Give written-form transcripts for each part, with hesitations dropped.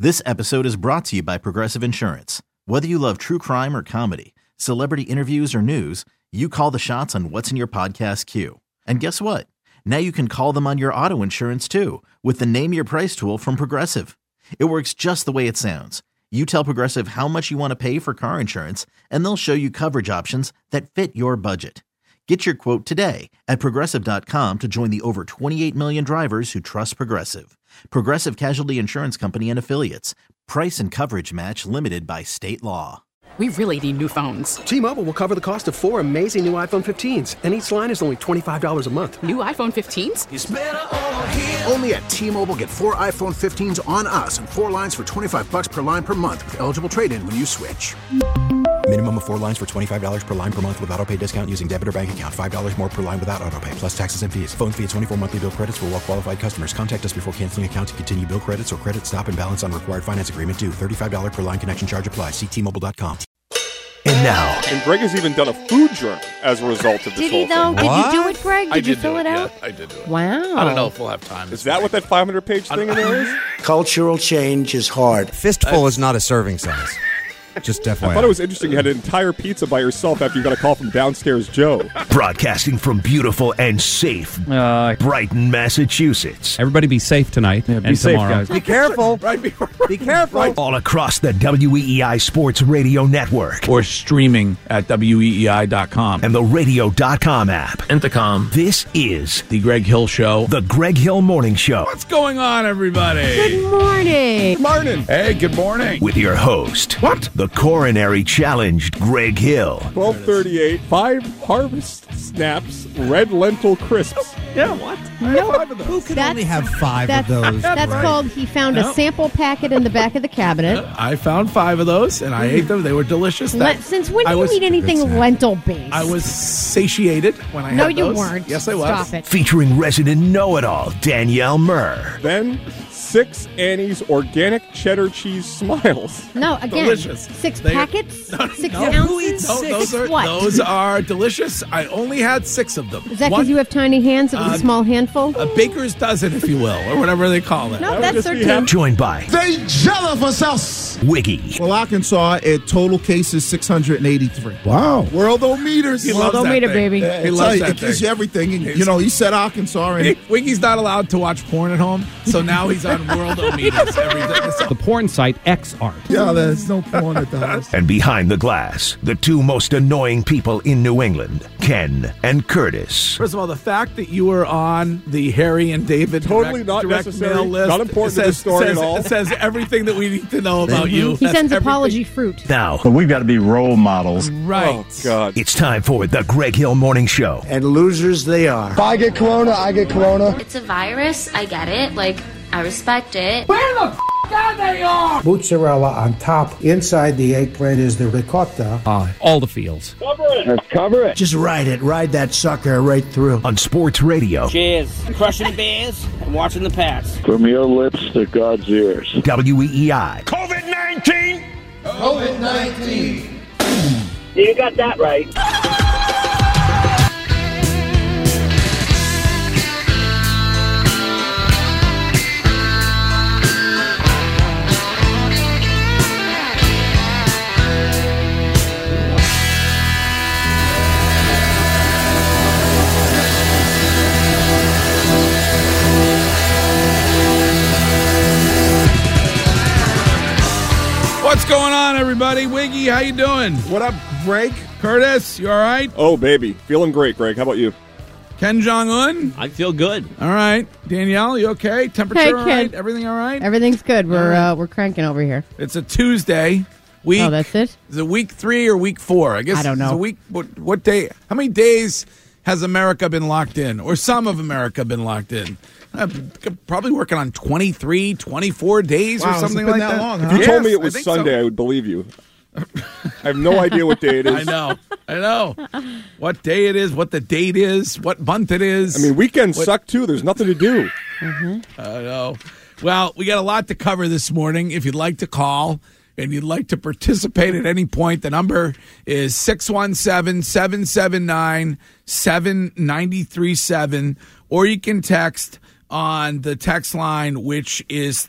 This episode is brought to you by Progressive Insurance. Whether you love true crime or comedy, celebrity interviews or news, you call the shots on what's in your podcast queue. And guess what? Now you can call them on your auto insurance too with the Name Your Price tool from Progressive. It works just the way it sounds. You tell Progressive how much you want to pay for car insurance, and they'll show you coverage options that fit your budget. Get your quote today at Progressive.com to join the over 28 million drivers who trust Progressive. Progressive Casualty Insurance Company and Affiliates. Price and coverage match limited by state law. We really need new phones. T-Mobile will cover the cost of 4 amazing new iPhone 15s, and each line is only $25 a month. New iPhone 15s? It's better over here. Only at T-Mobile, get 4 iPhone 15s on us and 4 lines for $25 per line per month with eligible trade-in when you switch. Minimum of 4 lines for $25 per line per month with autopay discount using debit or bank account. $5 more per line without autopay, plus taxes and fees. Phone fee at 24 monthly bill credits for well-qualified customers. Contact us before canceling account to continue bill credits or credit stop and balance on required finance agreement due. $35 per line connection charge applies. See T-Mobile.com. And now. And Greg has even done a food journal as a result of this whole thing. Did he do it, Greg? Did you fill it out? Yeah, I did do it. Wow. I don't know if we'll have time. Is that what that 500-page thing in there is? Cultural change is hard. Fistful is not a serving size. Just FYI. I thought it was interesting you had an entire pizza by yourself after you got a call from Downstairs Joe. Broadcasting from beautiful and safe Brighton, Massachusetts. Everybody be safe tonight and be safe, tomorrow. Guys. Be careful. Be careful. Right. All across the WEEI Sports Radio Network. Or streaming at WEEI.com. And the radio.com app. Intercom. This is The Greg Hill Show. The Greg Hill Morning Show. What's going on, everybody? Good morning. Morning. Hey, good morning. With your host. What? The coronary challenged Greg Hill. 12:38, 5 Harvest Snaps, red lentil crisps. Yeah, what? Who could only have 5 of those? That's right. called he found a sample packet in the back of the cabinet. I found 5 of those, and I ate them. They were delicious. Since when do you eat anything lentil-based? I was satiated when I had those. No, you weren't. Yes, I was. Stop it. Featuring resident know-it-all Danielle Murr. Then 6 Annie's organic cheddar cheese smiles. No, again, Delicious. 6 They- packets? 6 no, ounces? who eats Six what? Those are delicious. I only had 6 of them. Is that because you have tiny hands? It was a small handful? A baker's dozen, if you will, or whatever they call it. No, that's 13. Joined by They jealous us. Wiggy. Well, Arkansas, at total cases, 683. Wow. Worldometers. He loves that Worldometer, thing. baby. He loves that It gives thing. you everything. And, he said Arkansas. And Wiggy's not allowed to watch porn at home, so now he's on Worldometers every day. So The porn site XArt. yeah, there's no porn at the house. And behind the glass, the 2 most annoying people in New England, Ken and Curtis. First of all, the fact that you were on the Harry and David Totally not direct necessary, mail list not important to the story at all. It says everything that we need to know about you. He That's sends everything. apology fruit. Now, But we've got to be role models. Right. Oh, God. it's time for the Greg Hill Morning Show. And losers they are. If I get corona, I get corona. It's a virus. I get it. I respect it. Mozzarella on top. Inside the eggplant is the ricotta. All the fields. Let's cover it. Just ride it. Ride that sucker right through. On Sports Radio, Cheers. Crushing the Bears and watching the Pats. From your lips to God's ears. WEEI. COVID-19! COVID-19. You got that right. What's going on, everybody? Wiggy, how you doing? What up, Greg? Curtis, you all right? Oh, baby. Feeling great, Greg. How about you? Ken Jong-un? I feel good. All right. Danielle, you okay? Temperature all Ken. right? Everything all right? Everything's good. We're cranking over here. It's a Tuesday. Week. Oh, that's it? Is it week 3 or week 4? I guess I don't know. It's a week. What day? How many days has America been locked in? Or some of America been locked in? Probably working on 23, 24 days or something like that. Long, If you told me it was Sunday, I would believe you. I have no idea what day it is. I know. What day it is, what the date is, what month it is. I mean, weekends suck, too. There's nothing to do. I know. Well, we got a lot to cover this morning. If you'd like to call and you'd like to participate at any point, the number is 617-779-7937, or you can text on the text line, which is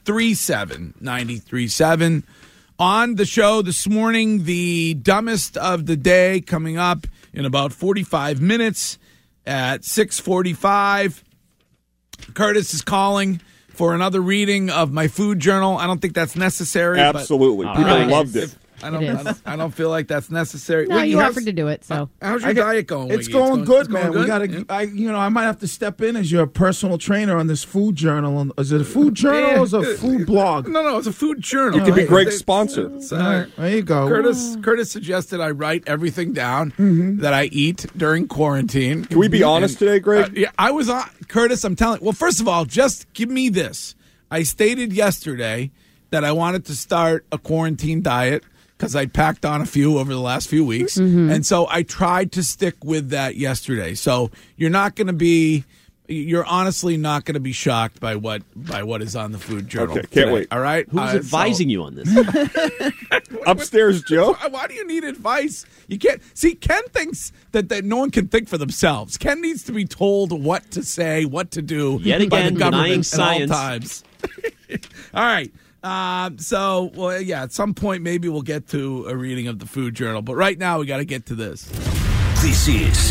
37937. On the show this morning, the dumbest of the day coming up in about 45 minutes at 6:45. Curtis is calling for another reading of my food journal. I don't think that's necessary. Absolutely. But, people loved it. I don't feel like that's necessary. No, you offered to do it, so. How's your diet going? It's Wiggy? going good, man. Going We got to. I might have to step in as your personal trainer on this food journal. Is it a food journal or is it a food blog? No, it's a food journal. You could be Greg's sponsor. There you go. Curtis suggested I write everything down that I eat during quarantine. Can we be honest today, Greg? Yeah, I was on. Curtis, I'm telling. Well, first of all, just give me this. I stated yesterday that I wanted to start a quarantine diet because I packed on a few over the last few weeks. And so I tried to stick with that yesterday. So you're honestly not going to be shocked by what is on the food journal. Okay, can't wait. All right? Who's advising you on this? Upstairs, Joe. Why do you need advice? You can't. See, Ken thinks that no one can think for themselves. Ken needs to be told what to say, what to do. Yet again, by the government denying at science. all times. All right. At some point, maybe we'll get to a reading of the food journal. But right now, we got to get to this. This is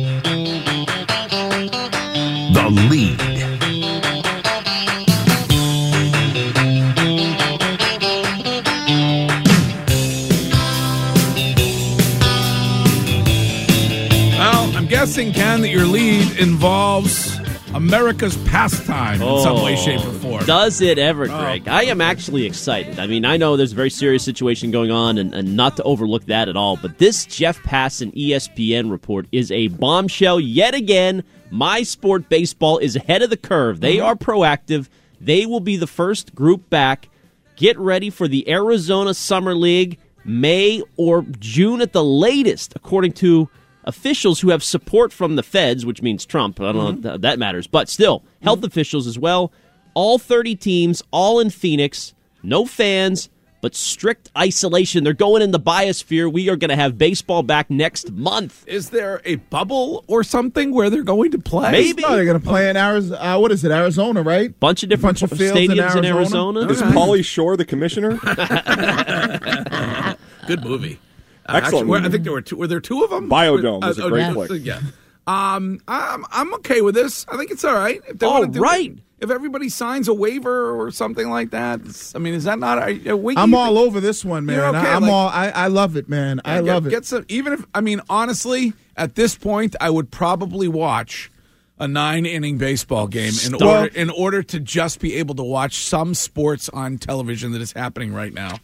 The Lead. Well, I'm guessing, Ken, that your lead involves America's pastime in some way, shape, or form. Does it ever, Greg? I am actually excited. I mean, I know there's a very serious situation going on, and not to overlook that at all, but this Jeff Passan ESPN report is a bombshell yet again. My Sport Baseball is ahead of the curve. They are proactive. They will be the first group back. Get ready for the Arizona Summer League, May or June at the latest, according to officials who have support from the feds, which means Trump. I don't know if that matters. But still, health officials as well. All 30 teams, all in Phoenix. No fans, but strict isolation. They're going in the biosphere. We are going to have baseball back next month. Is there a bubble or something where they're going to play? Maybe. No, they're going to play in Arizona. What is it, Arizona, right? Bunch of different fields stadiums in Arizona. Is Pauly Shore the commissioner? Good movie. Excellent. Actually, I think there were two. Were there two of them? Biodome was a great flick. Yeah. I'm okay with this. I think it's all right. If they want to do it, if everybody signs a waiver or something like that, I mean, is that not a wiki? I'm all over this one, man. Okay, I love it, man. I love it. Get some, even if, I mean, honestly, at this point, I would probably watch a 9-inning baseball game in order to just be able to watch some sports on television that is happening right now.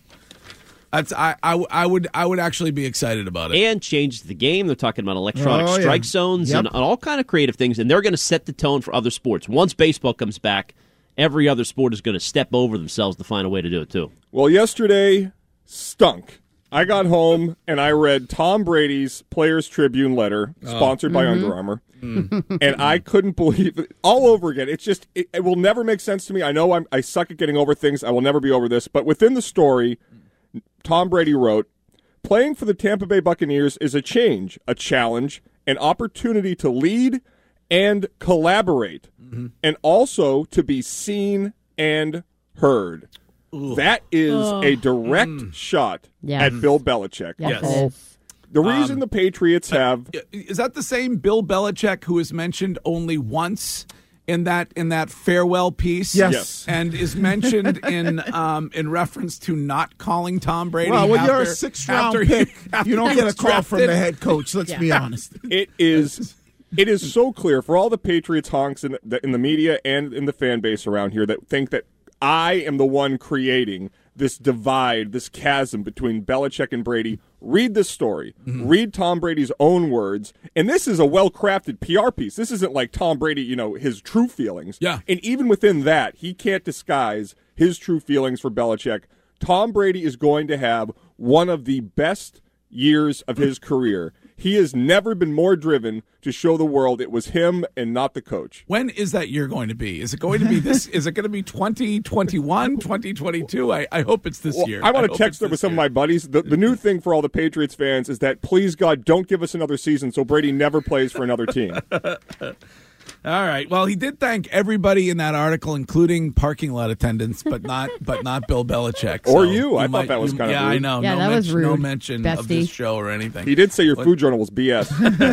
I would actually be excited about it. And change the game. They're talking about electronic strike zones and all kind of creative things, and they're going to set the tone for other sports. Once baseball comes back, every other sport is going to step over themselves to find a way to do it too. Well, yesterday stunk. I got home and I read Tom Brady's Players Tribune letter, sponsored by Under Armour, and I couldn't believe it all over again. It's just it will never make sense to me. I know I suck at getting over things. I will never be over this, but within the story, Tom Brady wrote, "Playing for the Tampa Bay Buccaneers is a change, a challenge, an opportunity to lead and collaborate, and also to be seen and heard." Ooh. That is a direct shot at Bill Belichick. Yes. The reason the Patriots have... Is that the same Bill Belichick who is mentioned only once in that farewell piece? Yes. And is mentioned in reference to not calling Tom Brady. Well, when you're a 6th-round pick, you don't get a call from the head coach. Let's be honest. It is so clear for all the Patriots honks in the media and in the fan base around here that think that I am the one creating this divide, this chasm between Belichick and Brady. Read this story. Read Tom Brady's own words. And this is a well-crafted PR piece. This isn't like Tom Brady, his true feelings. Yeah. And even within that, he can't disguise his true feelings for Belichick. Tom Brady is going to have one of the best years of his career. He has never been more driven to show the world it was him and not the coach. When is that year going to be? Is it going to be this? Is it going to be 2021, 2022? I hope it's this year. I want to text it with some of my buddies. The new thing for all the Patriots fans is that, please, God, don't give us another season so Brady never plays for another team. All right. Well, he did thank everybody in that article, including parking lot attendants, but not Bill Belichick. Or you. I thought that was kind of rude. Yeah, I know. Yeah, that was rude. No mention of this Bestie. show or anything. He did say your food journal was BS.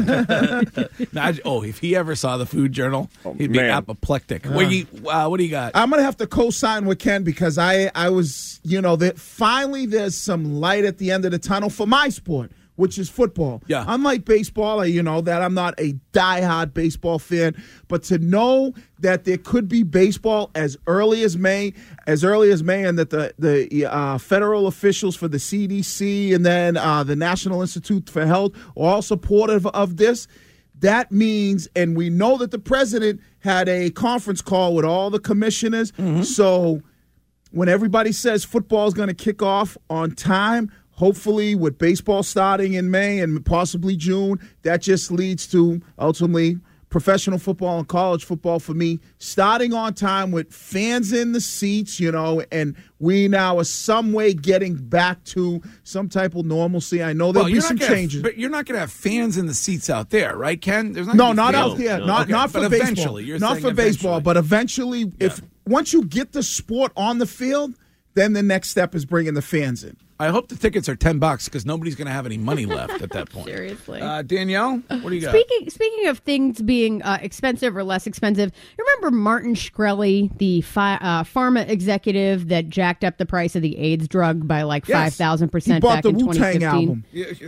If he ever saw the Food Journal, he'd be apoplectic. Wiggy, what do you got? I'm going to have to co-sign with Ken because I was, that finally there's some light at the end of the tunnel for my sport, which is football. Yeah. Unlike baseball, that I'm not a diehard baseball fan, but to know that there could be baseball as early as May, and that the federal officials for the CDC and then the National Institute for Health are all supportive of this, that means, and we know that the president had a conference call with all the commissioners, so when everybody says football is going to kick off on time, hopefully with baseball starting in May and possibly June, that just leads to ultimately professional football and college football for me starting on time with fans in the seats, and we now are some way getting back to some type of normalcy. I know there'll be some changes. But you're not going to have fans in the seats out there, right, Ken? Not out here. Not for baseball. Eventually, not for baseball, but eventually, once you get the sport on the field, then the next step is bringing the fans in. I hope the tickets are $10 because nobody's going to have any money left at that point. Seriously. Danielle, what do you got? Speaking of things being expensive or less expensive, you remember Martin Shkreli, the pharma executive that jacked up the price of the AIDS drug by 5,000% back in 2015? Album.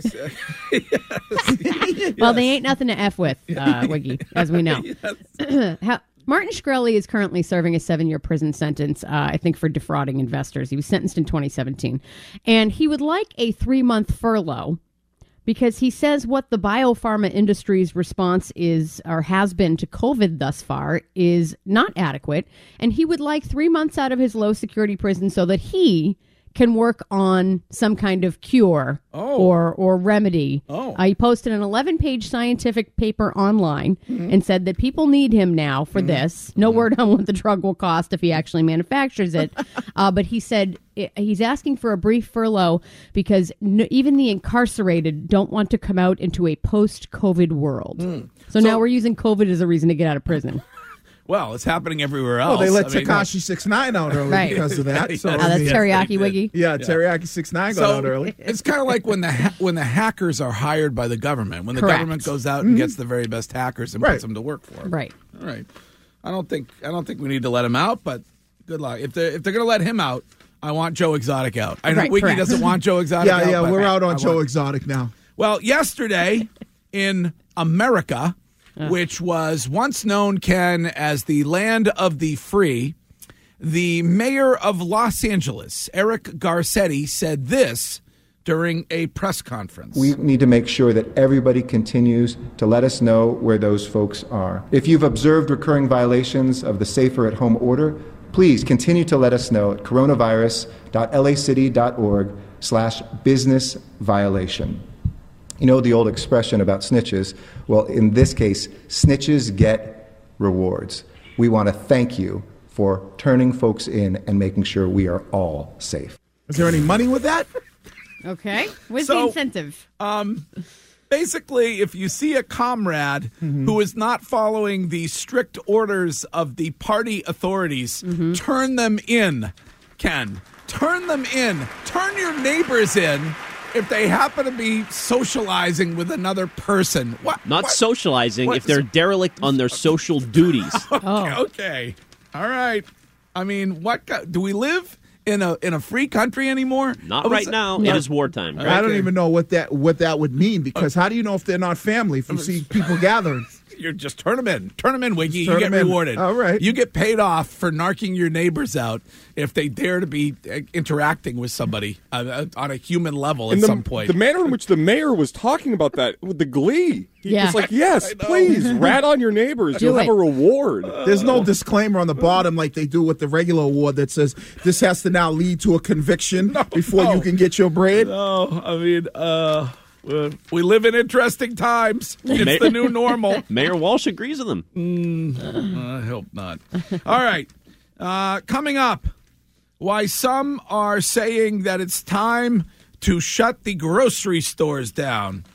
Yes. Well, they ain't nothing to F with, Wiggy, as we know. Martin Shkreli is currently serving a 7-year prison sentence, I think, for defrauding investors. He was sentenced in 2017. And he would like a 3-month furlough because he says what the biopharma industry's response is or has been to COVID thus far is not adequate. And he would like 3 months out of his low-security prison so that he can work on some kind of cure or remedy. He posted an 11-page scientific paper online and said that people need him now for this. No word on what the drug will cost if he actually manufactures it. But he said he's asking for a brief furlough because even the incarcerated don't want to come out into a post-COVID world. So now we're using COVID as a reason to get out of prison. Well, it's happening everywhere else. Well, they let Tekashi 6ix9ine out early because of that. So that's Teriyaki Wiggy. Yeah, Teriyaki 6ix9ine got out early. It's kind of like when the hackers are hired by the government. When the government goes out and gets the very best hackers and puts them to work for them. Right. All right. I don't think we need to let him out, but good luck. If they're going to let him out, I want Joe Exotic out. I know Wiggy doesn't want Joe Exotic out. Yeah, we're out on Joe Exotic now. Well, yesterday in America, which was once known, Ken, as the land of the free, the mayor of Los Angeles, Eric Garcetti, said this during a press conference. We need to make sure that everybody continues to let us know where those folks are. If you've observed recurring violations of the Safer at Home order, please continue to let us know at coronavirus.lacity.org/business violation. You know the old expression about snitches? Well, in this case, snitches get rewards. We want to thank you for turning folks in and making sure we are all safe. Is there any money with that? Okay. What's the incentive? Basically, if you see a comrade who is not following the strict orders of the party authorities, turn them in, Ken. Turn them in. Turn your neighbors in. If they happen to be socializing with another person. Not socializing if they're derelict on their social duties. Okay. All right. I mean, do we live in a free country anymore? Not right now. It is wartime. I don't even know what that would mean because how do you know if they're not family if you see people gathering? You just turn them in. Turn them in, Wiggy. You get rewarded. All right. You get paid off for narking your neighbors out if they dare to be interacting with somebody on a human level at some point. The manner in which the mayor was talking about that with the glee. He was like, yes, please, rat on your neighbors. You'll have a reward. There's no disclaimer on the bottom like they do with the regular award that says this has to now lead to a conviction before you can get your bread. No, I mean, we live in interesting times. It's the new normal. Mayor Walsh agrees with them. I hope not. All right. Coming up, why some are saying that it's time to shut the grocery stores down.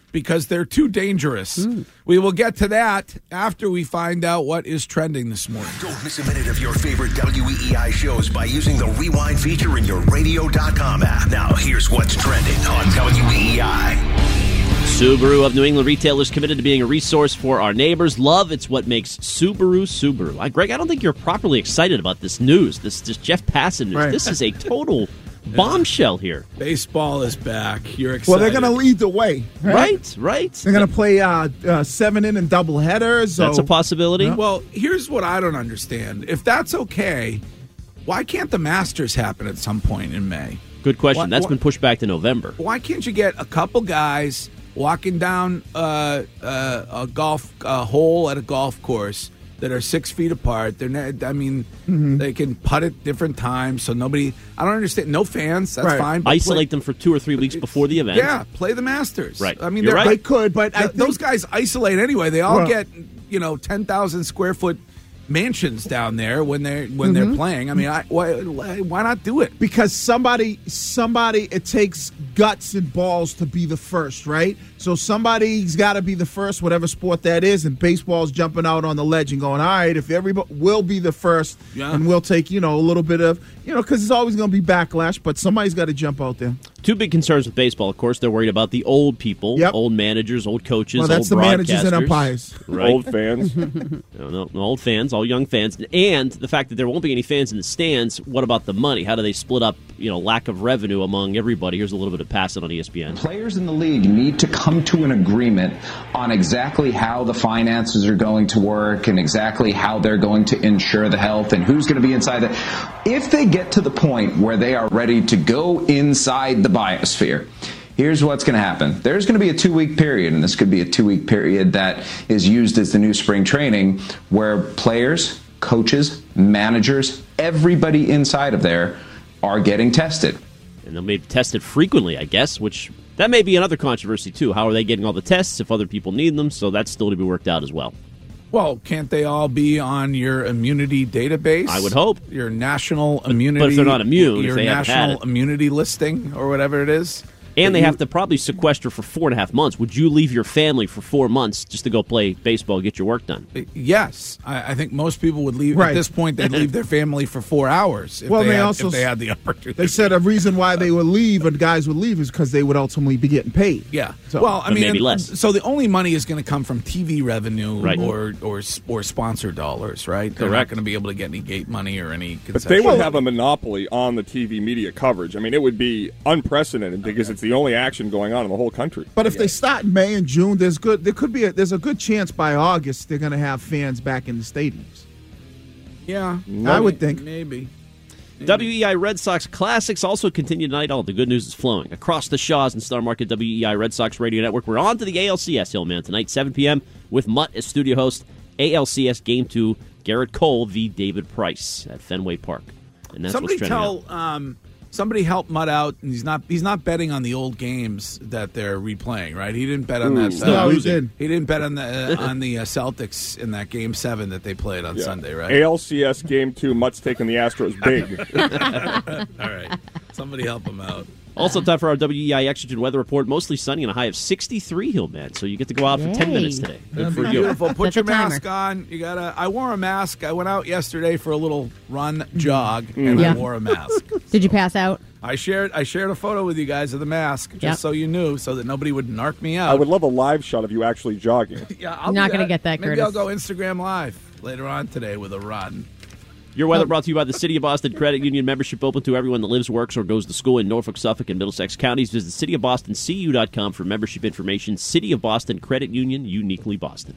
because they're too dangerous. We will get to that after we find out what is trending this morning. Don't miss a minute of your favorite WEEI shows by using the Rewind feature in your radio.com app. Now, here's what's trending on WEEI. Subaru of New England retailers committed to being a resource for our neighbors. Love, it's what makes Subaru Subaru. Greg, I don't think you're properly excited about this news, this Jeff Passan news. Right. This is a total bombshell here. Baseball is back. You're excited. Well, they're going to lead the way. Right. They're going to play 7-inning doubleheaders. That's a possibility. Yeah. Well, here's what I don't understand. If that's okay, why can't the Masters happen at some point in May? Good question. That's been pushed back to November. Why can't you get a couple guys walking down a golf hole at a golf course that are 6 feet apart? They can putt at different times, so nobody. I don't understand. No fans. That's fine. But isolate them for 2 or 3 weeks before the event. Yeah, play the Masters. Right. I mean, You're right. They could, but I think those guys isolate anyway. They all get 10,000 square foot mansions down there when they're playing. I mean, why not do it? Because somebody, it takes guts and balls to be the first, right? So somebody's got to be the first, whatever sport that is, and baseball's jumping out on the ledge and going, all right, if everybody will be the first, and we'll take, a little bit of, because there's always going to be backlash, but somebody's got to jump out there. Two big concerns with baseball, of course. They're worried about the old people, old managers, old coaches, well, that's old the managers and umpires. Right. Old fans. No, old fans, all young fans. And the fact that there won't be any fans in the stands, what about the money? How do they split up, lack of revenue among everybody? Here's a little bit of Passan on ESPN. Players in the league need to come to an agreement on exactly how the finances are going to work and exactly how they're going to ensure the health and who's going to be inside it. If they get to the point where they are ready to go inside the biosphere, here's what's going to happen. There's going to be a 2-week period, and this could be a 2-week period that is used as the new spring training, where players, coaches, managers, everybody inside of there are getting tested. And they'll be tested frequently, I guess, which that may be another controversy, too. How are they getting all the tests if other people need them? So that's still to be worked out as well. Well, can't they all be on your immunity database? I would hope. Your national immunity. But if they're not immune, your if they national immunity listing or whatever it is. And they have to probably sequester for 4.5 months. Would you leave your family for 4 months just to go play baseball and get your work done? Yes. I think most people would leave. At this point, they'd leave their family for 4 hours if they had the opportunity. They said a reason why they would leave and guys would leave is because they would ultimately be getting paid. Yeah. So, well, I mean, maybe less. So the only money is going to come from TV revenue right. or sponsor dollars, right? They're not going to be able to get any gate money or any concession. But they would have a monopoly on the TV media coverage. I mean, it would be unprecedented because it's the only action going on in the whole country. But if they start in May and June, there's a good chance by August they're going to have fans back in the stadiums. Yeah, I would think maybe. WEEI Red Sox Classics also continue tonight. All the good news is flowing across the Shaws and Star Market WEEI Red Sox Radio Network. We're on to the ALCS, Hillman, tonight, 7 p.m. with Mutt as studio host. ALCS Game 2, Garrett Cole v. David Price at Fenway Park. And that's what's trending. Somebody help Mutt out. And he's not betting on the old games that they're replaying, right? He didn't bet on that. No, he did. He didn't bet on the Celtics in that Game 7 that they played on Sunday, right? ALCS Game 2, Mutt's taking the Astros big. All right. Somebody help him out. Also time for our WEEI Exergen weather report. Mostly sunny and a high of 63, Hillman. So you get to go out for 10 minutes today. Good for you. Beautiful. Put your mask on. I wore a mask. I went out yesterday for a little jog, and I wore a mask. Did you pass out? I shared a photo with you guys of the mask, just so you knew, so that nobody would narc me out. I would love a live shot of you actually jogging. I'll not going to get that, Maybe Curtis. I'll go Instagram Live later on today with a run. Your weather brought to you by the City of Boston Credit Union. Membership open to everyone that lives, works, or goes to school in Norfolk, Suffolk, and Middlesex counties. Visit cityofbostoncu.com for membership information. City of Boston Credit Union, uniquely Boston.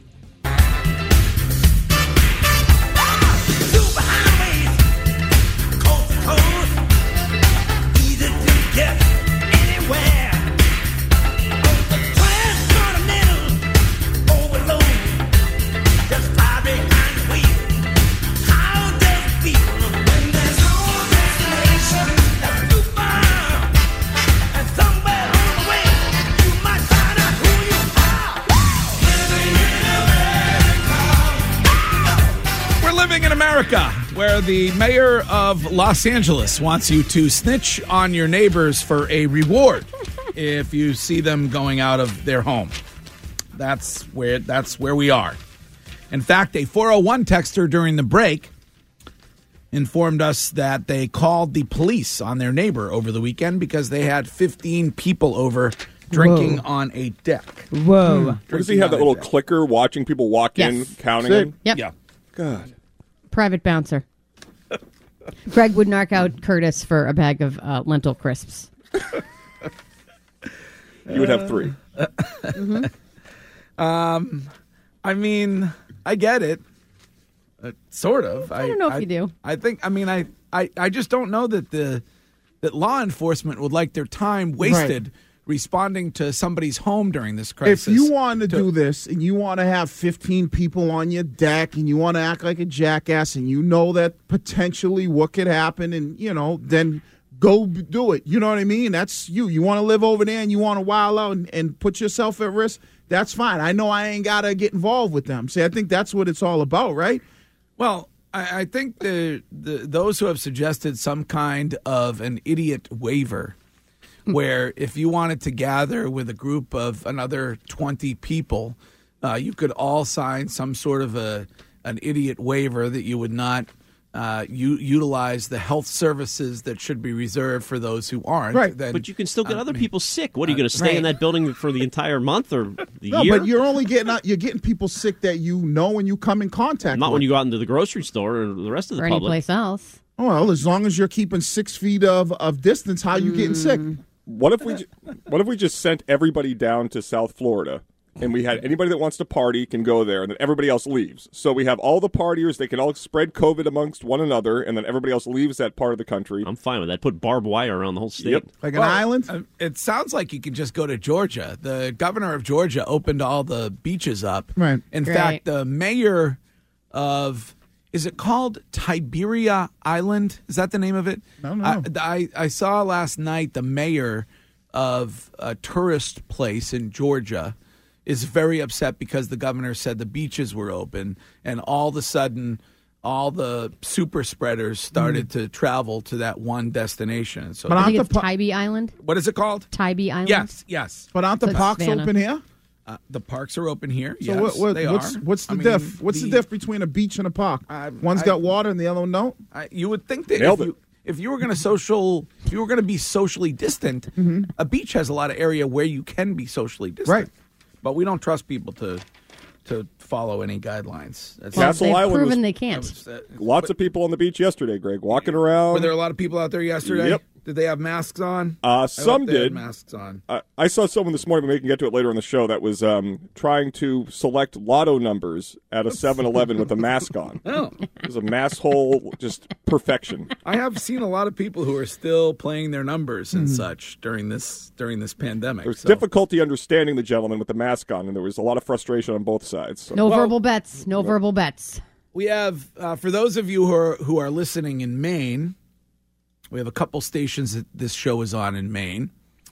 America, where the mayor of Los Angeles wants you to snitch on your neighbors for a reward. if you see them going out of their home. That's where we are. In fact, a 401 texter during the break informed us that they called the police on their neighbor over the weekend because they had 15 people over drinking on a deck. Whoa. Does he have that little clicker watching people walk in, counting them? Yep. Yeah. God. Private bouncer. Greg would knock out Curtis for a bag of lentil crisps. You would have 3. I mean, I get it. Sort of. I don't know if you do. I think. I mean, I just don't know that that law enforcement would like their time wasted responding to somebody's home during this crisis. If you want to do this and you want to have 15 people on your deck and you want to act like a jackass and you know that potentially what could happen and, then go do it. You know what I mean? That's you. You want to live over there and you want to wild out and put yourself at risk, that's fine. I know I ain't got to get involved with them. See, I think that's what it's all about, right? Well, I think those who have suggested some kind of an idiot waiver where if you wanted to gather with a group of another 20 people, you could all sign some sort of an idiot waiver that you would not utilize the health services that should be reserved for those who aren't. Right. Then, but you can still get other people sick. What, are you going to stay in that building for the entire month or the No, year? but you're only getting people sick that you know and you come in contact Not with. when you go out into the grocery store or the rest of the or public. any place else. Well, as long as you're keeping 6 feet of distance, how you getting sick? What if we just sent everybody down to South Florida and we had anybody that wants to party can go there and then everybody else leaves? So we have all the partiers, they can all spread COVID amongst one another and then everybody else leaves that part of the country. I'm fine with that. Put barbed wire around the whole state. Yep. Like an island? It sounds like you can just go to Georgia. The governor of Georgia opened all the beaches up. Right. In fact, the mayor of... Is it called Tiberia Island? Is that the name of it? No. I saw last night the mayor of a tourist place in Georgia is very upset because the governor said the beaches were open, and all of a sudden, all the super spreaders started to travel to that one destination. So, I think it's Tybee Island. What is it called? Tybee Island. Yes. But aren't the parks open here? The parks are open here. So yes, they are. What's the diff? What's the diff between a beach and a park? One's got water and the other one don't. You would think that if you were going to be socially distant, a beach has a lot of area where you can be socially distant. Right. But we don't trust people to follow any guidelines. Castle Island proven they can't. Lots of people on the beach yesterday, Greg, walking around. Were there a lot of people out there yesterday? Yep. Did they have masks on? Some they had did. masks on. I saw someone this morning, but we can get to it later in the show, that was trying to select lotto numbers at a 7-Eleven with a mask on. Oh. It was a mass hole, just perfection. I have seen a lot of people who are still playing their numbers and such during this pandemic. There's difficulty understanding the gentleman with the mask on, and there was a lot of frustration on both sides. So. No verbal bets. No verbal bets. We have, for those of you who are listening in Maine, we have a couple stations that this show is on in Maine.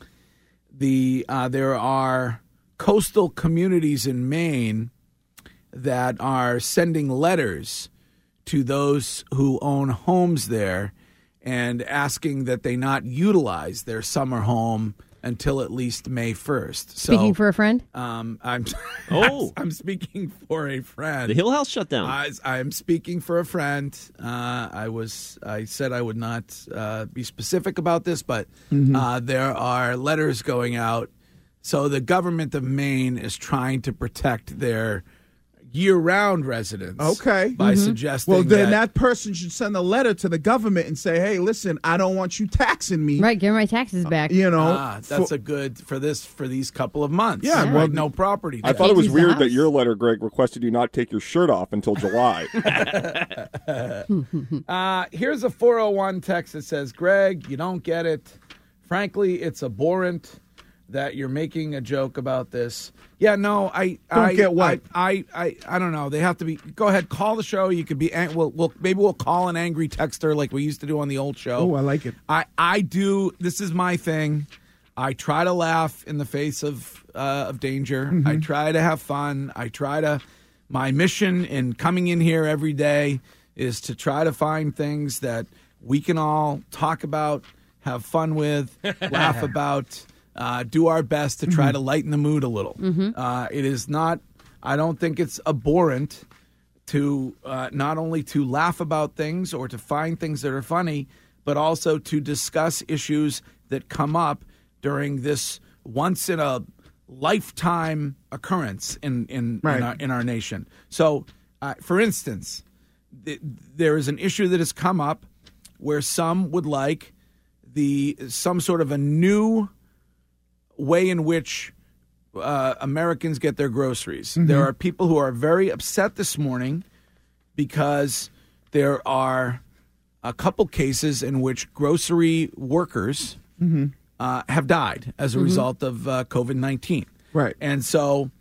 There are coastal communities in Maine that are sending letters to those who own homes there and asking that they not utilize their summer home until at least May 1st. Speaking for a friend? I'm speaking for a friend. The Hill House shut down. I'm speaking for a friend. I said I would not be specific about this, but there are letters going out. So the government of Maine is trying to protect their year-round residents. Okay. By suggesting well, then that person should send a letter to the government and say, hey, listen, I don't want you taxing me. Right, give my taxes back. That's a good for these couple of months. Yeah, well, no property tax. I thought it was weird that your letter, Greg, requested you not take your shirt off until July. Here's a 401 text that says, Greg, you don't get it. Frankly, it's abhorrent that you're making a joke about this. Yeah, no, I get what? I don't know. They have to be. Go ahead, call the show. You could be. Maybe we'll call an angry texter like we used to do on the old show. Oh, I like it. I do. This is my thing. I try to laugh in the face of danger. I try to have fun. My mission in coming in here every day is to try to find things that we can all talk about, have fun with, laugh about. do our best to try to lighten the mood a little. It is not, I don't think it's abhorrent to not only to laugh about things or to find things that are funny, but also to discuss issues that come up during this once in a lifetime occurrence in our nation. So, for instance, there is an issue that has come up where some would like some sort of a new way in which Americans get their groceries. There are people who are very upset this morning because there are a couple cases in which grocery workers have died as a result of COVID-19. Right. And so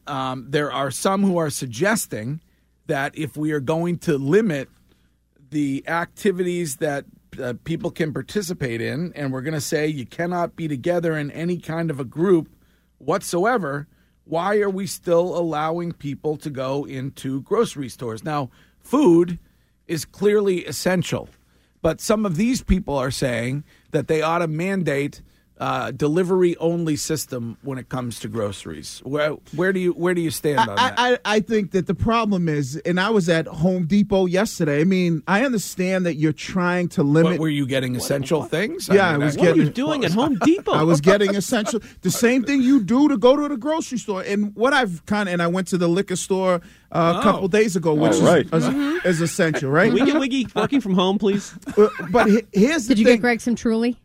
there are some who are suggesting that if we are going to limit the activities that people can participate in, and we're going to say you cannot be together in any kind of a group whatsoever, why are we still allowing people to go into grocery stores? Now, food is clearly essential, but some of these people are saying that they ought to mandate delivery-only system when it comes to groceries. Where do you stand on that? I think that the problem is, and I was at Home Depot yesterday. I mean, I understand that you're trying to limit. What, were you getting essential things? Yeah, I was what getting. are you doing at Home Depot? I was getting essential. The same thing you do to go to the grocery store. And what I've and I went to the liquor store a couple days ago, which is essential, right? Wiggy, working from home, please. But here's the thing. Did you get Greg some Truly?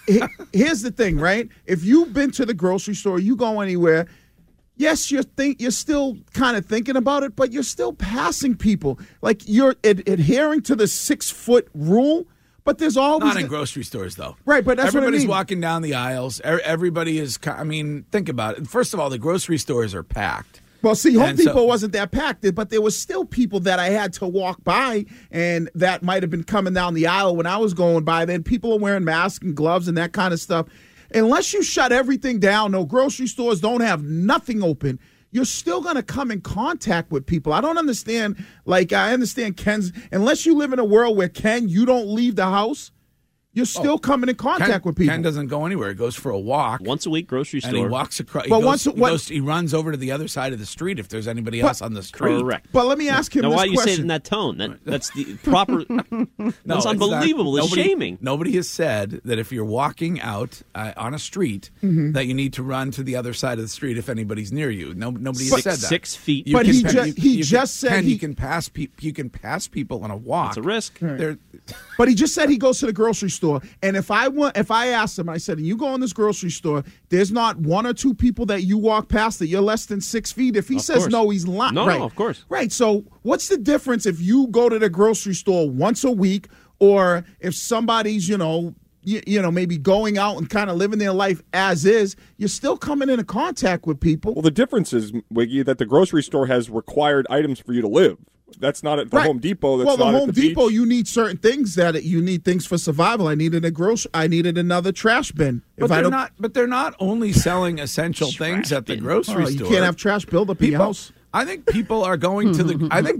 Here's the thing, right? If you've been to the grocery store, you go anywhere, yes, you're still kind of thinking about it, but you're still passing people. Like you're adhering to the 6-foot rule, but there's always... Not in grocery stores, though. Right, but that's Everybody's what I mean. walking down the aisles. Everybody is... I mean, think about it. First of all, the grocery stores are packed. Well, see, Home Depot wasn't that packed, but there was still people that I had to walk by, and that might have been coming down the aisle when I was going by. Then people are wearing masks and gloves and that kind of stuff. Unless you shut everything down, no grocery stores don't have nothing open, you're still going to come in contact with people. I don't understand. Like, I understand Ken's, unless you live in a world where, Ken, you don't leave the house, you're still coming in contact with people. Ken doesn't go anywhere. He goes for a walk. Once a week, grocery store. And he walks across. But He runs over to the other side of the street if there's anybody else on the street. Correct. But let me ask him now, this why do you question. say it in that tone? That's the proper... That's unbelievable. It's shaming. Nobody has said that if you're walking out on a street that you need to run to the other side of the street if anybody's near you. Nobody has said that. 6 feet. But he just said you can pass people on a walk. It's a risk. Right. But he just said he goes to the grocery store, and if I asked him, I said, you go in this grocery store, there's not one or two people that you walk past that you're less than 6 feet. If he says no, he's lying. No, of course. Right. So what's the difference if you go to the grocery store once a week, or if somebody's, maybe going out and kind of living their life as is, you're still coming into contact with people. Well, the difference is, Wiggy, that the grocery store has required items for you to live. That's not at the Home Depot. That's the not Home at the Depot, beach. you need certain things you need things for survival. I needed another trash bin. But they're not only selling essential things at the grocery store. You can't have trash buildup in your house. I think people are going to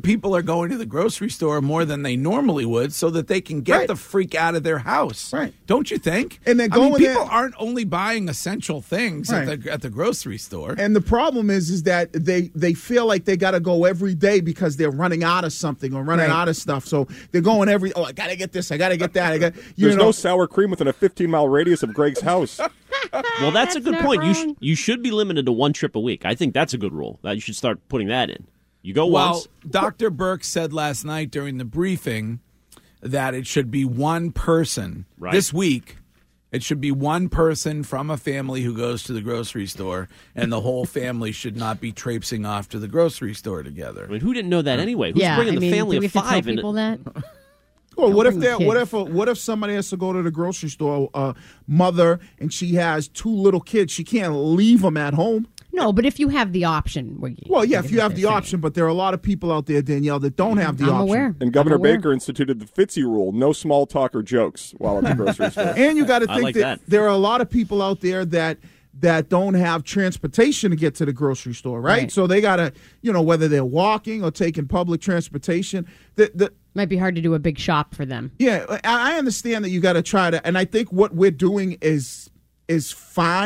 the grocery store more than they normally would, so that they can get the freak out of their house. Right? Don't you think? And then people aren't only buying essential things at the grocery store. And the problem is that they feel like they got to go every day because they're running out of something or running out of stuff. So they're going I got to get this, I got to get that. There's no sour cream within a 15-mile radius of Greg's house. Well, that's a good point. You should be limited to one trip a week. I think that's a good rule. You should start putting that in. You go once. Well, Dr. Burke said last night during the briefing that it should be one person. Right. This week, it should be one person from a family who goes to the grocery store, and the whole family should not be traipsing off to the grocery store together. I mean, who didn't know that anyway? Who's bringing the family do we of have to five tell people that? Well, what if somebody has to go to the grocery store, mother, and she has 2 little kids? She can't leave them at home. No, but if you have the option. Well, yeah, if you have the option, but there are a lot of people out there, Danielle, that don't have the option. I'm aware. And Governor Baker instituted the Fitzy rule: no small talk or jokes while at the grocery store. And you got to think like that there are a lot of people out there that don't have transportation to get to the grocery store, right? So they got to, whether they're walking or taking public transportation. Might be hard to do a big shop for them. Yeah, I understand that you got to try to, and I think what we're doing is fine.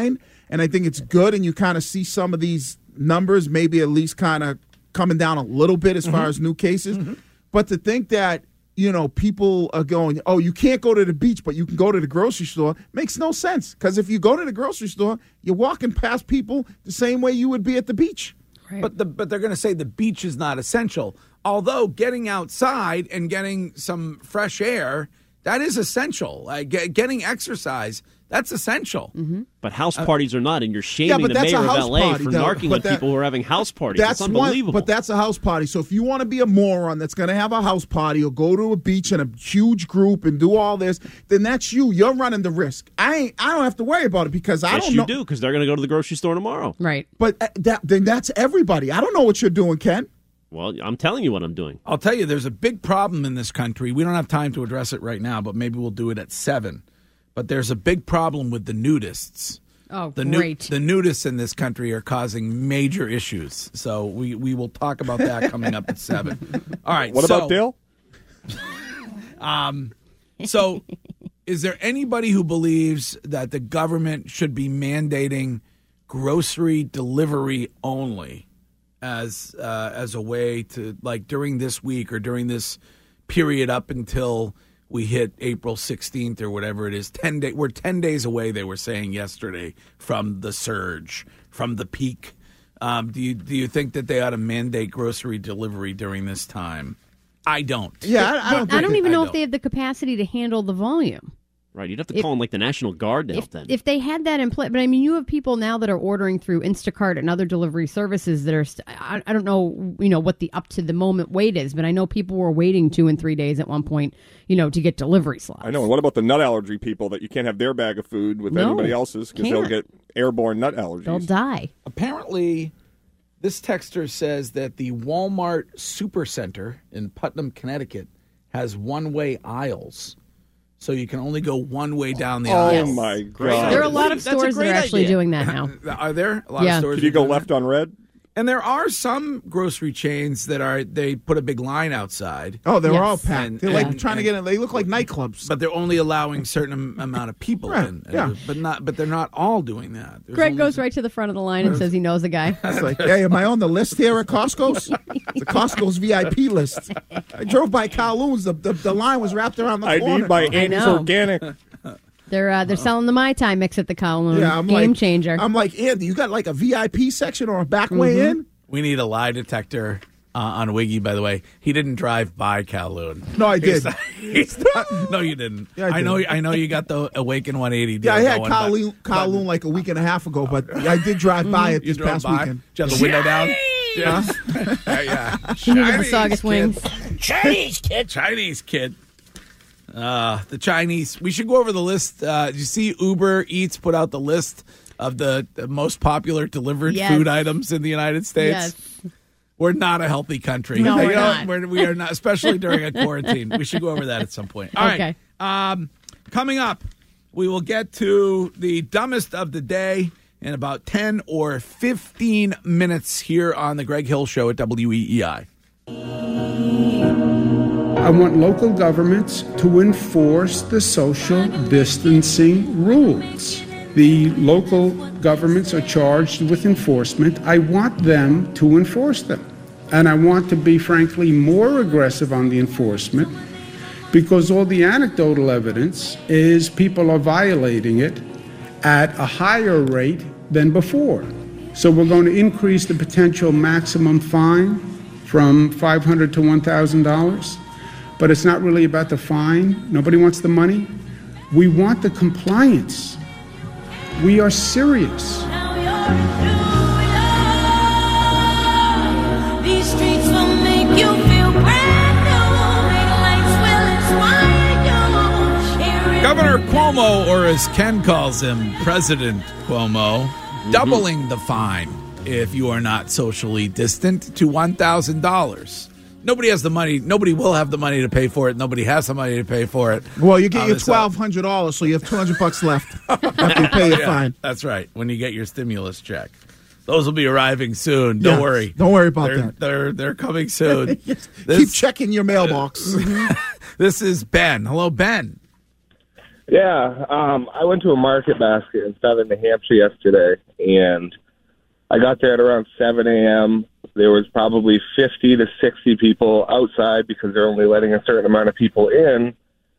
and I think it's good, and you kind of see some of these numbers maybe at least kind of coming down a little bit as far as new cases. But to think that, people are going, oh, you can't go to the beach, but you can go to the grocery store, makes no sense. Because if you go to the grocery store, you're walking past people the same way you would be at the beach. Right. But they're going to say the beach is not essential. Although getting outside and getting some fresh air, that is essential. Getting exercise, that's essential. But house parties are not, and you're shaming the mayor of L.A. for narking on people who are having house parties. That's unbelievable. But that's a house party. So if you want to be a moron that's going to have a house party or go to a beach in a huge group and do all this, then that's you. You're running the risk. I don't have to worry about it because I don't know. Yes, you do, because they're going to go to the grocery store tomorrow. Right. But then that's everybody. I don't know what you're doing, Ken. Well, I'm telling you what I'm doing. I'll tell you, there's a big problem in this country. We don't have time to address it right now, but maybe we'll do it at 7. But there's a big problem with the nudists. Oh, great. The nudists in this country are causing major issues. So we will talk about that coming up at 7. All right. What about Dale? So is there anybody who believes that the government should be mandating grocery delivery only as a way to, like, during this week or during this period up until we hit April 16th or whatever it is, 10 day. We're 10 days away, they were saying yesterday, from the surge, from the peak. Do you think that they ought to mandate grocery delivery during this time? I don't. Yeah, I don't even know if they have the capacity to handle the volume. Right, you'd have to call them like the National Guard to help them. If they had that in place, but I mean, you have people now that are ordering through Instacart and other delivery services that are, I don't know, what the up to the moment wait is, but I know people were waiting 2 and 3 days at one point, to get delivery slots. I know. And what about the nut allergy people that you can't have their bag of food with anybody else's because they'll get airborne nut allergies? They'll die. Apparently, this texter says that the Walmart Supercenter in Putnam, Connecticut has one-way aisles. So you can only go one way down the aisle. Oh, my God. There are a lot of stores that are actually doing that now. Are there? A lot of stores. Could you go left on red? And there are some grocery chains that they put a big line outside. Oh, they're all packed. They're like trying to get in. They look like nightclubs. But they're only allowing a certain amount of people in. Yeah. But they're not all doing that. Greg goes right to the front of the line and says he knows a guy. It's like, hey, am I on the list here at Costco's? The Costco's VIP list. I drove by Kowloon's. The line was wrapped around the corner. I need my Andy's Organic. They're selling the Mai Tai mix at the Kowloon. Game changer. I'm like, Andy, you got like a VIP section or a back way in? We need a lie detector on Wiggy, by the way. He didn't drive by Kowloon. No, I did. No, you didn't. Yeah, I know you got the Awaken 180 deal. Yeah, I had going, Kowloon like a week and a half ago, but I did drive by it this past weekend. Did you have the window down? Yeah. He needed the Saugus wings. Chinese kid. Chinese kid. The Chinese. We should go over the list. Did you see Uber Eats put out the list of the most popular delivered food items in the United States? Yes. We're not a healthy country. No, we're not. We are not, especially during a quarantine. We should go over that at some point. All right. Coming up, we will get to the dumbest of the day in about 10 or 15 minutes here on the Greg Hill Show at WEEI. I want local governments to enforce the social distancing rules. The local governments are charged with enforcement. I want them to enforce them. And I want to be, frankly, more aggressive on the enforcement because all the anecdotal evidence is people are violating it at a higher rate than before. So we're going to increase the potential maximum fine from $500 to $1,000. But it's not really about the fine. Nobody wants the money. We want the compliance. We are serious. These streets will make you feel brand new. Make lights will inspire you. Governor Cuomo, or as Ken calls him, President Cuomo, doubling the fine if you are not socially distant to $1,000. Nobody has the money. Nobody will have the money to pay for it. Nobody has the money to pay for it. Well, you get your $1,200, so you have $200 left after you pay your fine. That's right. When you get your stimulus check, those will be arriving soon. Don't worry. Don't worry about that. They're coming soon. Keep checking your mailbox. This is Ben. Hello, Ben. Yeah, I went to a market basket in southern New Hampshire yesterday, and I got there at around 7 a.m. There was probably 50 to 60 people outside because they're only letting a certain amount of people in.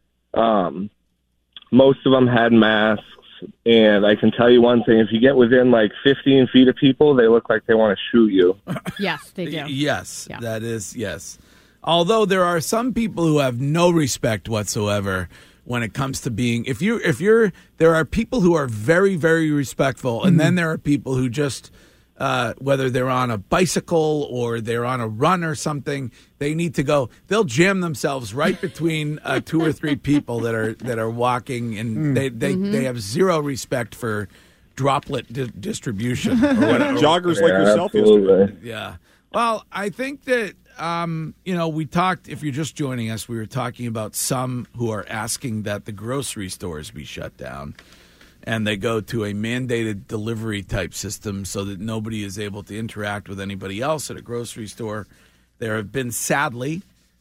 Most of them had masks, and I can tell you one thing. If you get within like 15 feet of people, they look like they want to shoot you. Yes, they do. Yes, Yeah. that is, yes. Although there are some people who have no respect whatsoever when it comes to being, there are people who are very, very respectful, and then there are people who just, whether they're on a bicycle or they're on a run or something, they need to go. They'll jam themselves right between 2 or 3 people that are walking, and they have zero respect for droplet distribution or whatever. Joggers like yourself yesterday. Yeah. Well, I think that we talked. If you're just joining us, we were talking about some who are asking that the grocery stores be shut down, and they go to a mandated delivery type system so that nobody is able to interact with anybody else at a grocery store. There have been, sadly,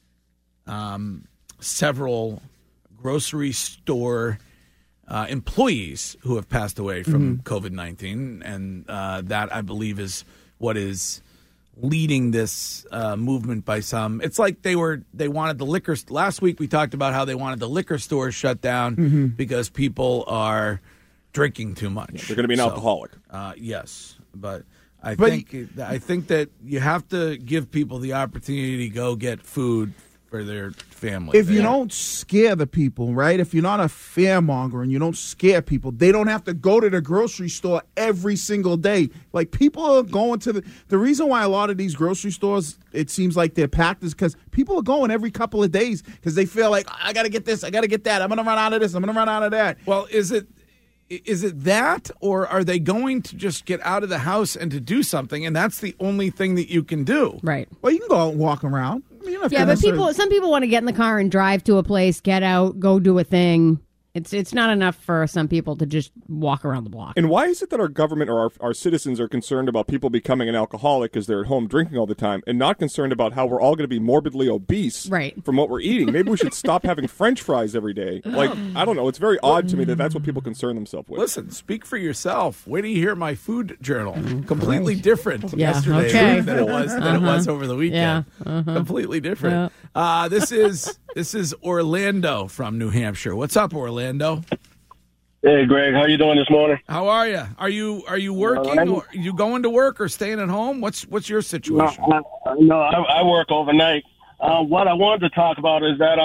several grocery store employees who have passed away from COVID-19, and that, I believe, is what is leading this movement by some. It's like they wanted the liquor. Last week we talked about how they wanted the liquor stores shut down because people are drinking too much. They're going to be an alcoholic. Yes, but I think that you have to give people the opportunity to go get food for their family. If you don't scare the people, right? If you're not a fearmonger and you don't scare people, they don't have to go to the grocery store every single day. Like, people are going to the reason why a lot of these grocery stores, it seems like they're packed, is because people are going every couple of days because they feel like, I got to get this, I got to get that, I'm going to run out of this, I'm going to run out of that. Well, is it that, or are they going to just get out of the house and to do something, and that's the only thing that you can do? Right. Well, you can go out and walk around. Yeah, but some people want to get in the car and drive to a place, get out, go do a thing. It's not enough for some people to just walk around the block. And why is it that our government or our citizens are concerned about people becoming an alcoholic because they're at home drinking all the time, and not concerned about how we're all going to be morbidly obese from what we're eating? Maybe we should stop having French fries every day. Like, I don't know. It's very odd to me that that's what people concern themselves with. Listen, speak for yourself. Wait till you hear my food journal. Completely different yesterday than it was over the weekend. Completely different. This is Orlando from New Hampshire. What's up, Orlando? Hey, Greg, how you doing this morning? How are you? Are you working? Or are you going to work or staying at home? What's your situation? No, I work overnight. What I wanted to talk about is that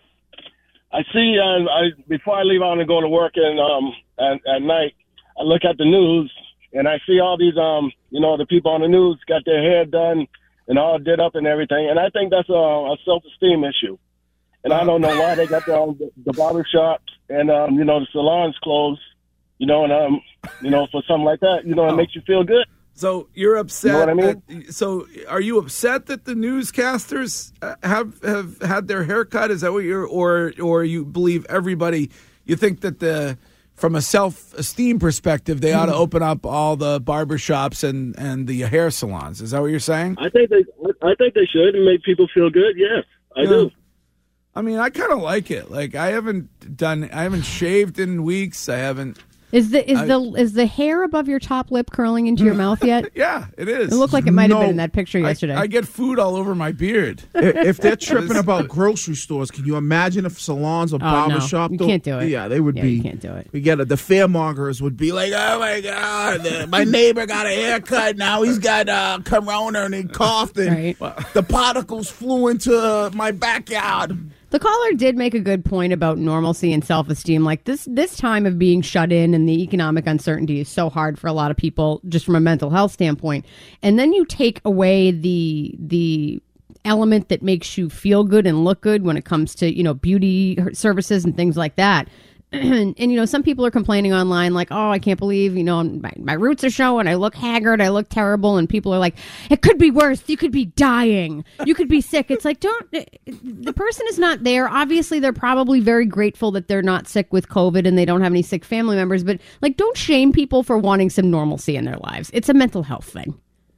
I see before I leave out and go to work at night, I look at the news and I see all these the people on the news got their hair done and all did up and everything, and I think that's a self-esteem issue. And I don't know why they got the barber shops and, the salons closed, and, for something like that, it makes you feel good. So you're upset. You know what I mean? So are you upset that the newscasters have had their haircut? Is that what or you believe everybody, you think that from a self-esteem perspective, they ought to open up all the barber shops and the hair salons? Is that what you're saying? I think they should and make people feel good. Yes, I do. I mean, I kind of like it. Like, I haven't shaved in weeks. I haven't. Is the hair above your top lip curling into your mouth yet? Yeah, it is. It looked like it might have been in that picture yesterday. I get food all over my beard. If they're tripping about grocery stores, can you imagine if salons or barbershop? You can't do it. Yeah, they would be. You can't do it. We get the fearmongers would be like, oh my God, my neighbor got a haircut. Now he's got corona and he coughed and the particles flew into my backyard. The caller did make a good point about normalcy and self-esteem. Like this time of being shut in and the economic uncertainty is so hard for a lot of people just from a mental health standpoint. And then you take away the element that makes you feel good and look good when it comes to, beauty services and things like that. And some people are complaining online like, oh, I can't believe, my roots are showing. I look haggard. I look terrible. And people are like, it could be worse. You could be dying. You could be sick. It's like, the person is not there. Obviously, they're probably very grateful that they're not sick with COVID and they don't have any sick family members. But don't shame people for wanting some normalcy in their lives. It's a mental health thing.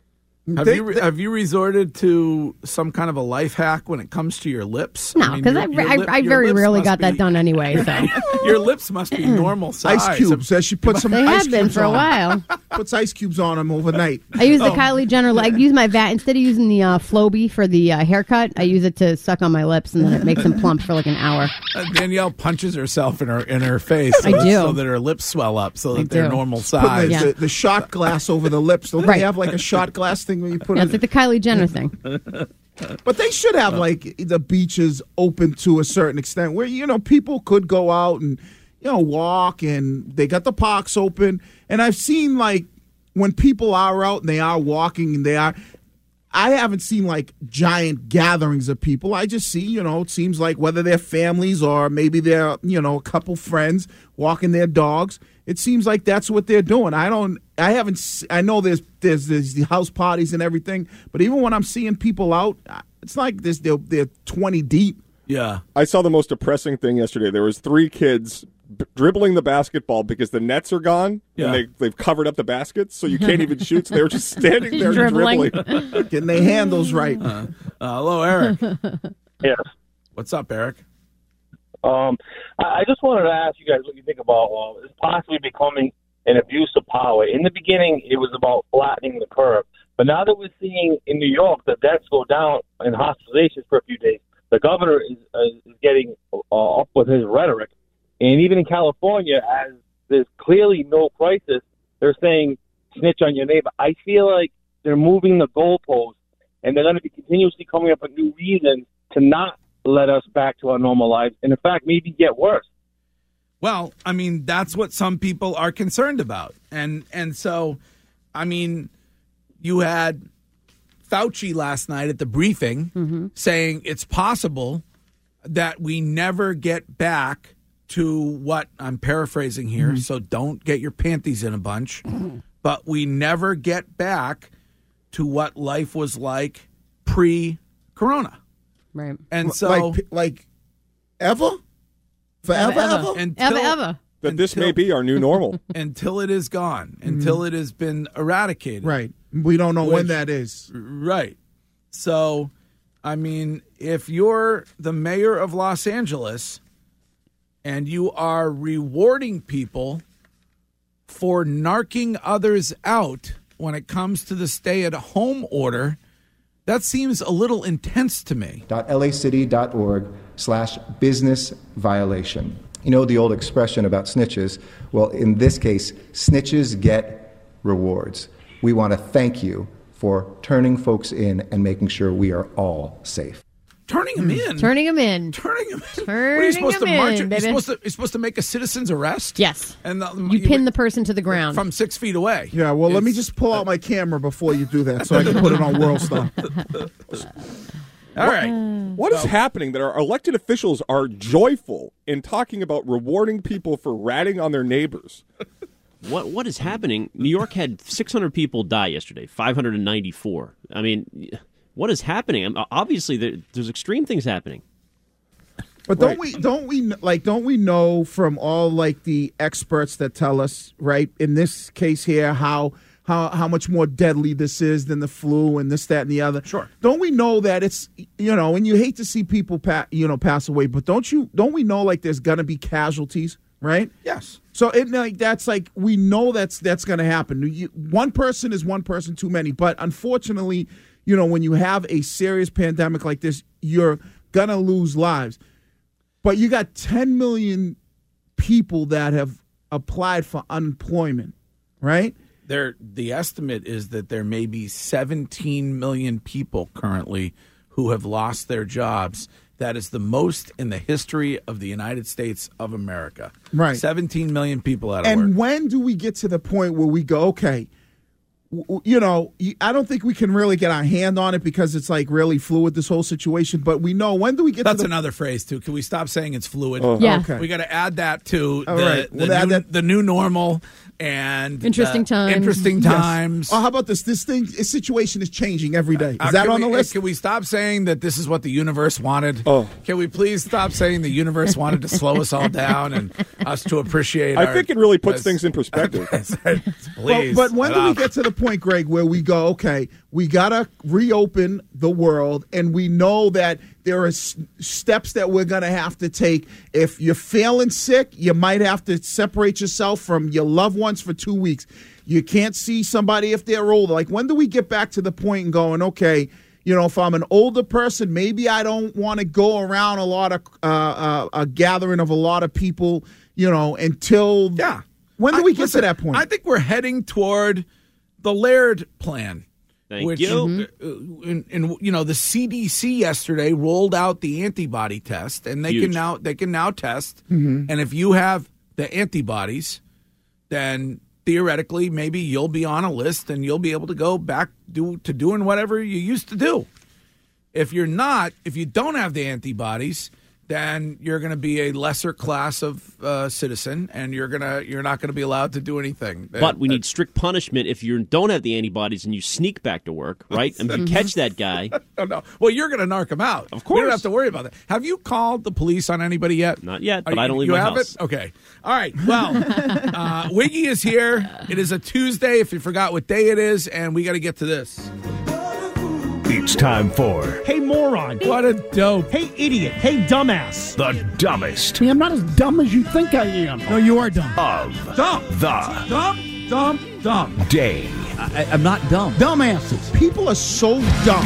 Have you resorted to some kind of a life hack when it comes to your lips? No, because I very rarely got that done anyway. So your lips must be normal size. Ice cubes. As she puts some they ice have been cubes for a on. while. Puts ice cubes on them overnight. I use the Kylie Jenner. I use my instead of using the Flowbee for the haircut. I use it to suck on my lips, and then it makes them plump for like an hour. Danielle punches herself in her face. So that her lips swell up, so that they're normal size. The shot glass over the lips. Don't they have like a shot glass thing where you put? It's like the Kylie Jenner thing. But they should have like the beaches open to a certain extent where people could go out and walk, and they got the parks open. And I've seen like when people are out and they are walking and I haven't seen like giant gatherings of people. I just see, it seems like whether they're families or maybe they're, a couple friends walking their dogs. It seems like that's what they're doing. I know there's the house parties and everything, but even when I'm seeing people out, it's like they're 20 deep. Yeah. I saw the most depressing thing yesterday. There was 3 kids dribbling the basketball because the nets are gone and they've covered up the baskets, so you can't even shoot. So they were just standing there dribbling. Getting their handles right. Hello, Eric. Yes. What's up, Eric? I just wanted to ask you guys what you think about this possibly becoming an abuse of power. In the beginning, it was about flattening the curve. But now that we're seeing in New York the deaths go down and hospitalizations for a few days, the governor is getting up with his rhetoric. And even in California, as there's clearly no crisis, they're saying snitch on your neighbor. I feel like they're moving the goalposts, and they're going to be continuously coming up with new reasons to not let us back to our normal lives, and in fact, maybe get worse. Well, I mean, that's what some people are concerned about. And so, I mean, you had Fauci last night at the briefing saying it's possible that we never get back to what, I'm paraphrasing here, so don't get your panties in a bunch, but we never get back to what life was like pre-corona. Right. And so like ever? Forever? Ever. That this may be our new normal. Until it is gone. Until it has been eradicated. Right. We don't know when that is. Right. So, I mean, if you're the mayor of Los Angeles and you are rewarding people for narking others out when it comes to the stay-at-home order, that seems a little intense to me. lacity.org/business violation. You know the old expression about snitches? Well, in this case, snitches get rewards. We want to thank you for turning folks in and making sure we are all safe. Turning them in? Turning them in. Turning them in? Turning What are you supposed to march? in, baby. You're supposed to make a citizen's arrest? Yes. And you pin the person to the ground. From 6 feet away. Yeah, well, let me just pull out my camera before you do that so I can put it on World Star. All right. What is happening that our elected officials are joyful in talking about rewarding people for ratting on their neighbors? What is happening? New York had 600 people die yesterday, 594. I mean, what is happening? Obviously, there's extreme things happening. But don't we know from all like the experts that tell us, right, in this case here, how much more deadly this is than the flu and this, that, and the other? Sure. Don't we know that it's, and you hate to see people pass away, but don't we know like there's gonna be casualties, right? Yes. So that's like we know that's going to happen. One person is one person too many, but unfortunately, when you have a serious pandemic like this, you're gonna lose lives. But you got 10 million people that have applied for unemployment, right? The estimate is that there may be 17 million people currently who have lost their jobs. That is the most in the history of the United States of America. Right. 17 million people out of work. And when do we get to the point where we go, okay, I don't think we can really get our hand on it because it's like really fluid, this whole situation. But we know, when do we get That's another phrase, too. Can we stop saying it's fluid? Yeah. Okay. We got to add that to the new normal and interesting times. Interesting times. Yes. Oh, how about this? This situation is changing every day. Is that on the list? Can we stop saying that this is what the universe wanted? Oh. Can we please stop saying the universe wanted to slow us all down and us to appreciate I think it really puts things in perspective. Please. But when do we get to the point point, Greg, where we go, okay, we got to reopen the world, and we know that there are steps that we're going to have to take. If you're feeling sick, you might have to separate yourself from your loved ones for 2 weeks. You can't see somebody if they're older. Like, when do we get back to the point and going, okay, if I'm an older person, maybe I don't want to go around a lot of a gathering of a lot of people, until when do we get to that point? I think we're heading toward the Laird plan. Thank you. The CDC yesterday rolled out the antibody test, and they can now test. Mm-hmm. And if you have the antibodies, then theoretically maybe you'll be on a list and you'll be able to go back to doing whatever you used to do. If you don't have the antibodies, then you're going to be a lesser class of citizen, and you're not going to be allowed to do anything. But we need strict punishment if you don't have the antibodies and you sneak back to work, right? And if you catch that guy. Oh, no. Well, you're going to narc him out. Of course. We don't have to worry about that. Have you called the police on anybody yet? Not yet, but I don't leave my house. You have it? Okay. All right. Well, Wiggy is here. It is a Tuesday, if you forgot what day it is, and we got to get to this. It's time for Hey, moron. What a dope. Hey, idiot. Hey, dumbass. the dumbest I'm not as dumb as you think I am. No, you are dumb. of Dumb. the Dumb. day. I'm not dumb. Dumbasses. People are so dumb.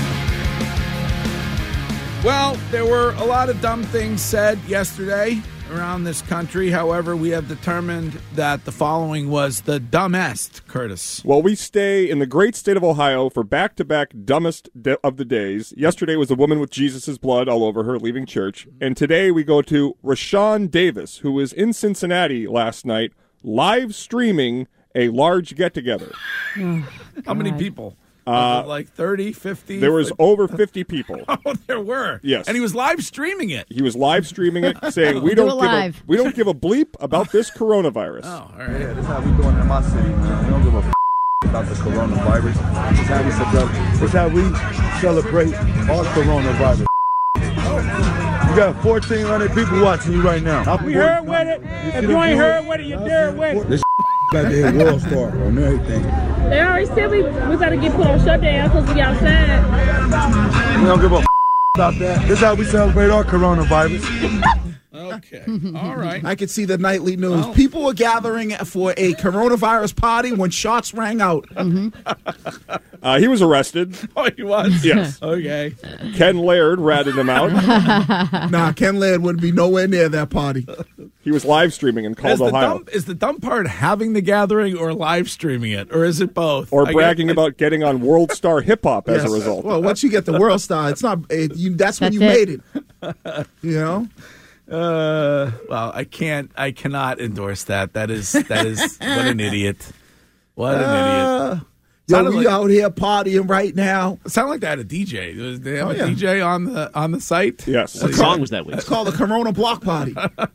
Well, there were a lot of dumb things said yesterday around this country. However, we have determined that the following was the dumbest, Curtis. Well, we stay in the great state of Ohio for back-to-back dumbest of the days. Yesterday was a woman with Jesus' blood all over her leaving church. And today we go to Rashawn Davis, who was in Cincinnati last night live streaming a large get-together. How many people? Was it like 30, 50? There was over 50 people. Oh, there were. Yes. And he was live streaming it. He was live streaming it, saying, we don't give a bleep about this coronavirus. Oh, all right. Yeah, this is how we doing in my city, man. We don't give a about the coronavirus. This is how we celebrate our coronavirus. You got 1,400 people watching you right now. We heard with it. If you ain't heard with it, you dare with it. This got to hit World Star on everything. They already said we got to get put on shutdown because we outside. We don't give a about that. This is how we celebrate our coronavirus. Okay. All right. I could see the nightly news. Oh. People were gathering for a coronavirus party when shots rang out. He was arrested. Oh, he was? Yes. Okay. Ken Laird ratted him out. Nah, Ken Laird wouldn't be nowhere near that party. He was live streaming and called Ohio. Is the dumb part having the gathering or live streaming it? Or is it both? Or bragging about getting on World Star Hip Hop as a result. Well, once you get the World Star, it's not. That's when you made it. You know? Well, I cannot endorse that. That is what an idiot. What an idiot. Yo, we out here partying right now. It sounded like they had a DJ. They have a DJ on the site? Yes. What song was that with? It's called the Corona Block Party.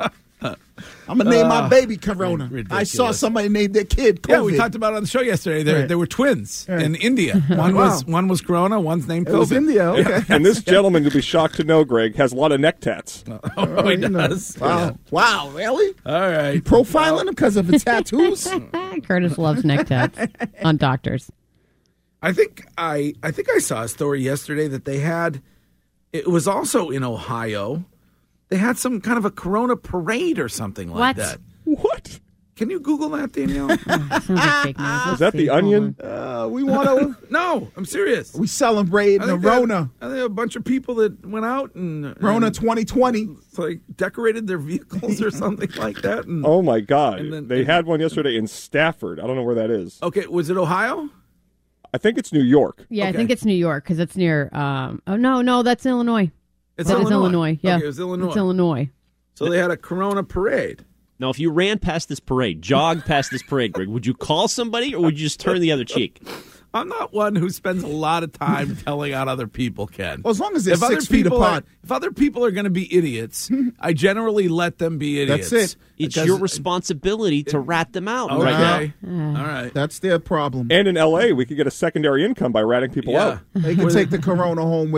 I'm going to name my baby Corona. Ridiculous. I saw somebody name their kid COVID. Yeah, we talked about it on the show yesterday. There were twins in India. One was Corona, one's named COVID. It was India, okay. Yeah. And this gentleman, you'll be shocked to know, Greg, has a lot of neck tats. Oh, he does. Wow. Yeah. Wow, really? All right. You profiling him because of his tattoos? Curtis loves neck tats on doctors. I think I saw a story yesterday that they had. It was also in Ohio. They had some kind of a Corona parade or something like that. What? Can you Google that, Danielle? Is that the Onion? We want to. No, I'm serious. We celebrating the Rona. I think a bunch of people that went out and Rona 2020. Like decorated their vehicles or something like that. And, oh my God! They had one yesterday in Stafford. I don't know where that is. Okay, was it Ohio? I think it's New York. Yeah, I think it's New York because it's near. No, that's Illinois. It's Illinois. Yeah, okay, it was Illinois. It's Illinois. So they had a Corona parade. Now, if you ran past this parade, jogged past this parade, Greg, would you call somebody or would you just turn the other cheek? I'm not one who spends a lot of time telling out other people, Ken. Well, as long as they're 6 feet apart. If other people are going to be idiots, I generally let them be idiots. That's it. It's your responsibility to rat them out right now. All right. That's their problem. And in L.A., we could get a secondary income by ratting people out. They can take the Corona home with them.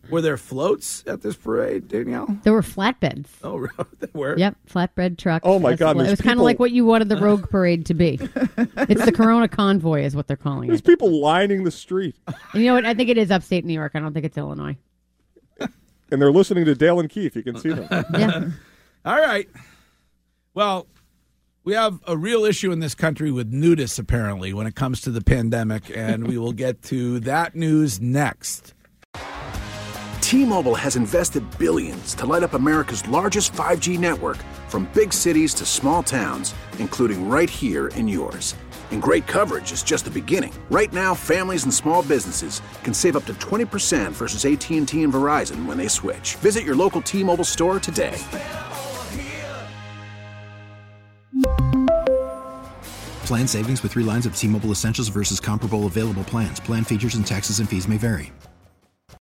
Were there floats at this parade, Danielle? There were flatbeds. Oh, there were? Yep, flatbed trucks. Oh, my God. It was kind of like what you wanted the Rogue Parade to be. It's the Corona Convoy is what they're calling There's it. people lining the street. And you know what? I think it is upstate New York. I don't think it's Illinois. And they're listening to Dale and Keith. You can see them. Yeah. All right. Well, we have a real issue in this country with nudists, apparently, when it comes to the pandemic, and we will get to that news next. T-Mobile has invested billions to light up America's largest 5G network, from big cities to small towns, including right here in yours. And great coverage is just the beginning. Right now, families and small businesses can save up to 20% versus AT&T and Verizon when they switch. Visit your local T-Mobile store today. Plan savings with 3 lines of T-Mobile Essentials versus comparable available plans. Plan features and taxes and fees may vary.